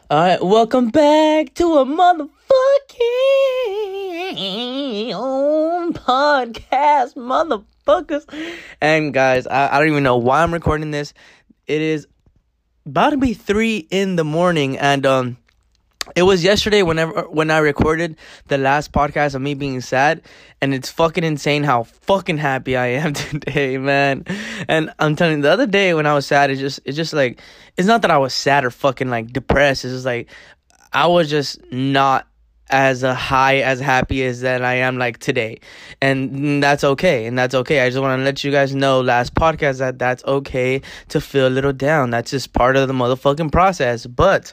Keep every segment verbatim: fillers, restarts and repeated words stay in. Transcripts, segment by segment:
All right, welcome back to a motherfucking podcast, motherfuckers. And guys, I, I don't even know why I'm recording this. It is about to be three in the morning, and um, it was yesterday whenever when I recorded the last podcast of me being sad, and it's fucking insane how fucking happy I am today, man. And I'm telling you, the other day when I was sad, it's just it's just like it's not that I was sad or fucking like depressed. It's just like I was just not as a high as happy as that I am like today, and that's okay. And that's okay. I just want to let you guys know, last podcast, that that's okay to feel a little down. That's just part of the motherfucking process. But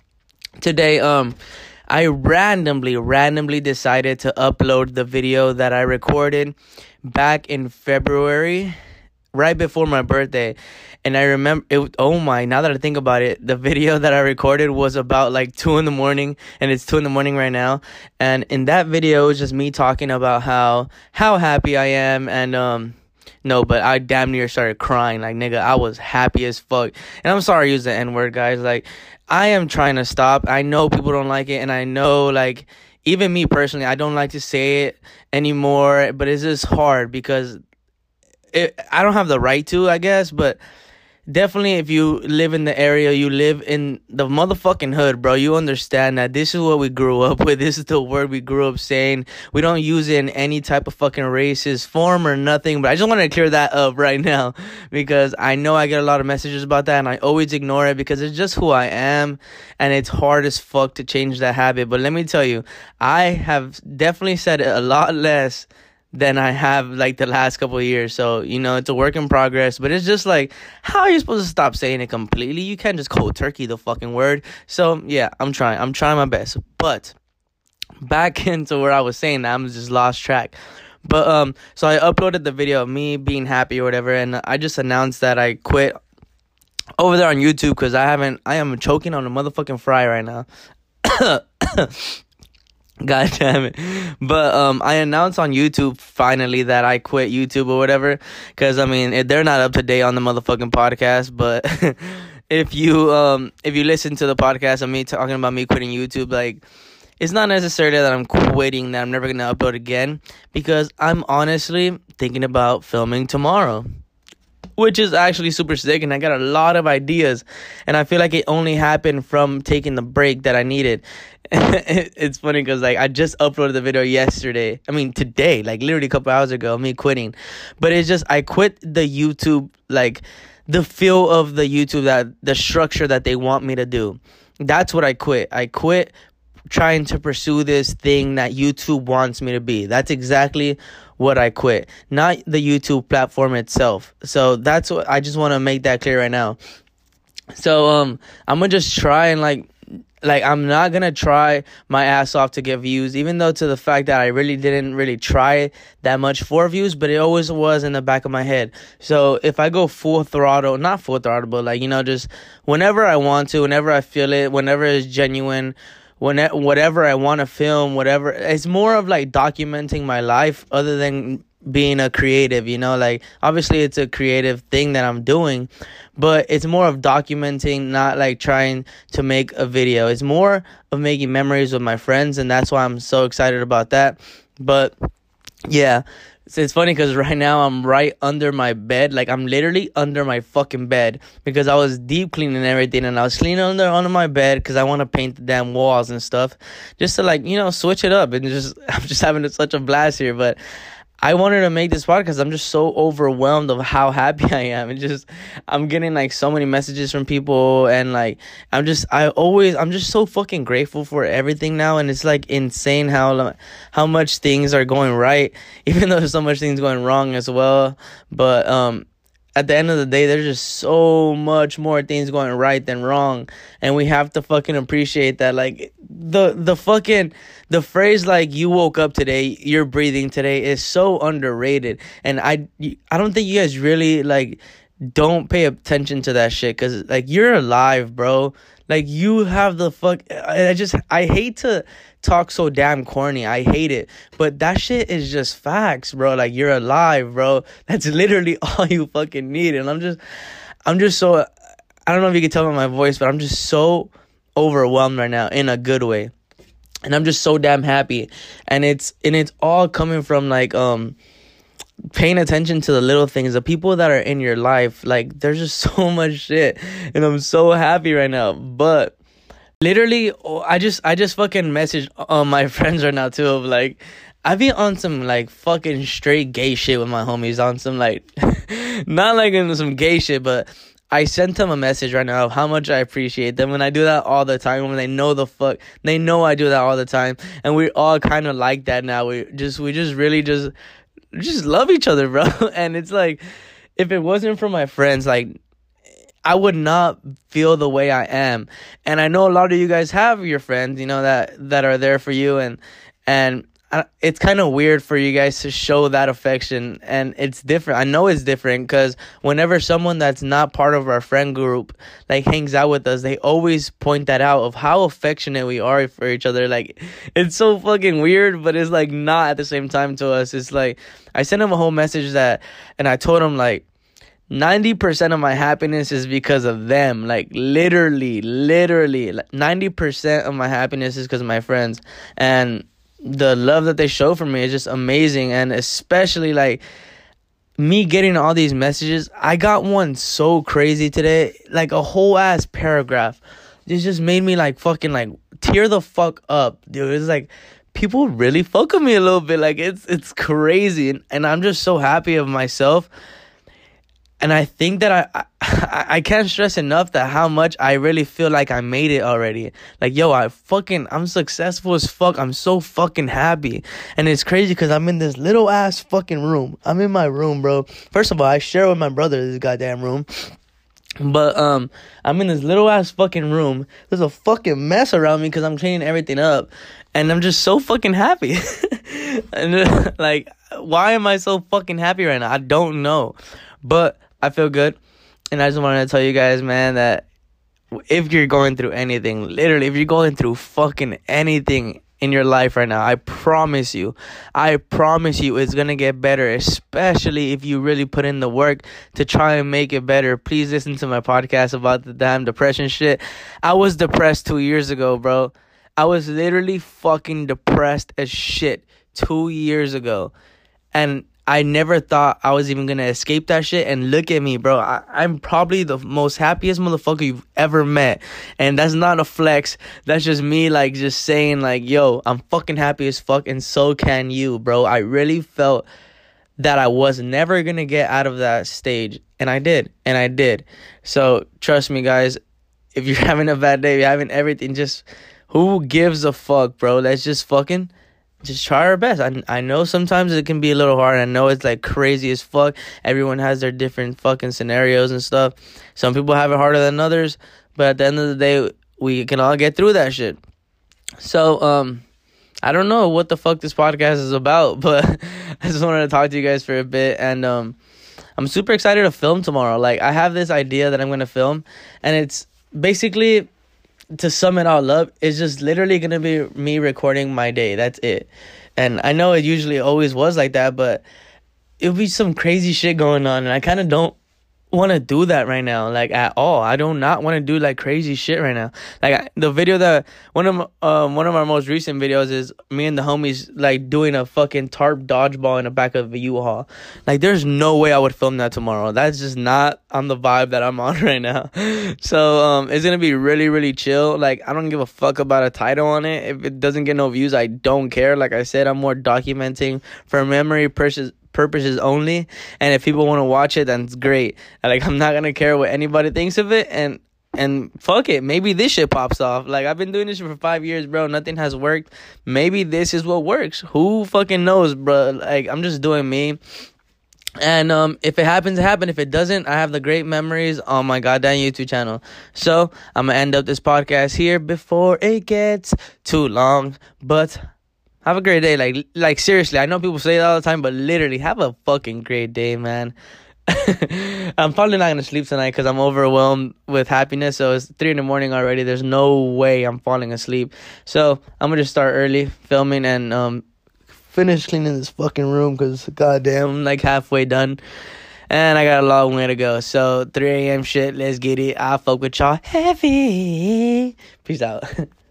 today, um, I randomly, randomly decided to upload the video that I recorded back in February, right before my birthday. And I remember, it. oh my, now that I think about it, the video that I recorded was about like two in the morning, and it's two in the morning right now. And in that video, it was just me talking about how, how happy I am, and, um, no, but I damn near started crying. Like, nigga, I was happy as fuck. And I'm sorry I used the N-word, guys. Like, I am trying to stop. I know people don't like it, and I know, like, even me personally, I don't like to say it anymore, but it's just hard because it, I don't have the right to, I guess, but definitely, if you live in the area, you live in the motherfucking hood, bro, you understand that this is what we grew up with. This is the word we grew up saying. We don't use it in any type of fucking racist form or nothing, but I just want to clear that up right now because I know I get a lot of messages about that, and I always ignore it because it's just who I am, and it's hard as fuck to change that habit. But let me tell you, I have definitely said it a lot less than I have like the last couple of years. So, you know, it's a work in progress, but it's just like, how are you supposed to stop saying it completely? You can't just cold turkey the fucking word. So yeah, I'm trying, I'm trying my best, but back into where I was saying that, I'm just lost track. But, um, so I uploaded the video of me being happy or whatever, and I just announced that I quit over there on YouTube because I haven't, I am choking on a motherfucking fry right now. God damn it. But um, I announced on YouTube finally that I quit YouTube or whatever. Because, I mean, they're not up to date on the motherfucking podcast. But if you um if you listen to the podcast of me talking about me quitting YouTube, like, it's not necessarily that I'm quitting, that I'm never going to upload again. Because I'm honestly thinking about filming tomorrow, which is actually super sick, and I got a lot of ideas, and I feel like it only happened from taking the break that I needed. It's funny because, like, I just uploaded the video yesterday, I mean today, like literally a couple hours ago, me quitting, but it's just, I quit the YouTube, like, the feel of the YouTube, that the structure that they want me to do. That's what I quit. I quit trying to pursue this thing that YouTube wants me to be. That's exactly what I quit, not the YouTube platform itself. So that's what I just want to make that clear right now. So um I'm gonna just try and like like I'm not gonna try my ass off to get views, even though to the fact that I really didn't really try that much for views, but it always was in the back of my head. So if I go full throttle, not full throttle, but like, you know, just whenever I want to, whenever I feel it, whenever it's genuine, When whatever I want to film, whatever, it's more of like documenting my life other than being a creative, you know, like obviously it's a creative thing that I'm doing, but it's more of documenting, not like trying to make a video. It's more of making memories with my friends, and that's why I'm so excited about that. But yeah, so it's funny because right now I'm right under my bed. Like, I'm literally under my fucking bed because I was deep cleaning everything, and I was cleaning under under my bed because I want to paint the damn walls and stuff just to, like, you know, switch it up. And just I'm just having such a blast here. But I wanted to make this podcast. I'm just so overwhelmed of how happy I am. And just, I'm getting like so many messages from people, and like, I'm just, I always, I'm just so fucking grateful for everything now. And it's like insane how, how much things are going right, even though there's so much things going wrong as well. But, um, at the end of the day, there's just so much more things going right than wrong, and we have to fucking appreciate that. Like, the the fucking the phrase like, you woke up today, you're breathing today, is so underrated, and I I don't think you guys really like don't pay attention to that shit, because like, you're alive, bro. Like, you have the fuck, I just, I hate to talk so damn corny. I hate it. But that shit is just facts, bro. Like, you're alive, bro. That's literally all you fucking need. And I'm just, I'm just so, I don't know if you can tell by my voice, but I'm just so overwhelmed right now in a good way. And I'm just so damn happy. And it's and it's all coming from like um paying attention to the little things, the people that are in your life. Like, there's just so much shit, and I'm so happy right now. But literally, oh, I just I just fucking messaged uh, my friends right now too of like, I be on some like fucking straight gay shit with my homies, on some like not like in some gay shit, but I sent them a message right now of how much I appreciate them, and I do that all the time. When they know the fuck, they know I do that all the time, and we all kind of like that now. We just, we just really just, just love each other, bro. And it's like, if it wasn't for my friends, like, I would not feel the way I am. And I know a lot of you guys have your friends, you know, that that are there for you, and and. I, it's kind of weird for you guys to show that affection, and it's different. I know it's different because whenever someone that's not part of our friend group like hangs out with us, they always point that out of how affectionate we are for each other. Like, it's so fucking weird, but it's like not at the same time to us. It's like, I sent him a whole message that, and I told him like, ninety percent of my happiness is because of them. Like, literally, literally, like ninety percent of my happiness is because of my friends. And the love that they show for me is just amazing. And especially like me getting all these messages. I got one so crazy today, like a whole ass paragraph. It just made me like fucking like tear the fuck up, dude. It's like, people really fuck with me a little bit. Like, it's it's crazy, and, and I'm just so happy of myself. And I think that I, I I can't stress enough that how much I really feel like I made it already. Like, yo, I fucking, I'm successful as fuck. I'm so fucking happy. And it's crazy because I'm in this little ass fucking room. I'm in my room, bro. First of all, I share with my brother this goddamn room. But um, I'm in this little ass fucking room. There's a fucking mess around me because I'm cleaning everything up. And I'm just so fucking happy. And like, why am I so fucking happy right now? I don't know. But I feel good, and I just wanted to tell you guys, man, that if you're going through anything, literally, if you're going through fucking anything in your life right now, I promise you, I promise you it's gonna get better, especially if you really put in the work to try and make it better. Please listen to my podcast about the damn depression shit. I was depressed two years ago, bro. I was literally fucking depressed as shit two years ago, and I never thought I was even going to escape that shit. And look at me, bro. I, I'm probably the most happiest motherfucker you've ever met. And that's not a flex. That's just me, like, just saying, like, yo, I'm fucking happy as fuck. And so can you, bro. I really felt that I was never going to get out of that stage. And I did. And I did. So trust me, guys. If you're having a bad day, you're having everything, just who gives a fuck, bro? Let's just fucking... just try our best. I, I know sometimes it can be a little hard. I know it's like crazy as fuck. Everyone has their different fucking scenarios and stuff. Some people have it harder than others. But at the end of the day, we can all get through that shit. So, um, I don't know what the fuck this podcast is about. But I just wanted to talk to you guys for a bit. And um, I'm super excited to film tomorrow. Like, I have this idea that I'm going to film. And it's basically... to sum it all up, it's just literally going to be me recording my day. That's it. And I know it usually always was like that, but it'll be some crazy shit going on. And I kind of don't want to do that right now, like, at all. I do not want to do, like, crazy shit right now. Like, I, the video that, one of um one of our most recent videos is me and the homies, like, doing a fucking tarp dodgeball in the back of a U-Haul. Like, there's no way I would film that tomorrow. That's just not on the vibe that I'm on right now. So, um, it's gonna be really, really chill. Like, I don't give a fuck about a title on it. If it doesn't get no views, I don't care. Like I said, I'm more documenting for memory purposes purposes only, and if people want to watch it, then it's great. Like, I'm not gonna care what anybody thinks of it, and and fuck it, maybe this shit pops off. Like, I've been doing this shit for five years, bro. Nothing has worked. Maybe this is what works. Who fucking knows, bro? Like, I'm just doing me. And um, if it happens, it happens. If it doesn't, I have the great memories on my goddamn YouTube channel. So I'm gonna end up this podcast here before it gets too long. But have a great day. Like, like seriously, I know people say that all the time, but literally, have a fucking great day, man. I'm probably not going to sleep tonight because I'm overwhelmed with happiness. So it's three in the morning already. There's no way I'm falling asleep. So I'm going to just start early filming and um, finish cleaning this fucking room because, goddamn, I'm like halfway done. And I got a long way to go. So three a.m. shit, let's get it. I'll fuck with y'all heavy. Peace out.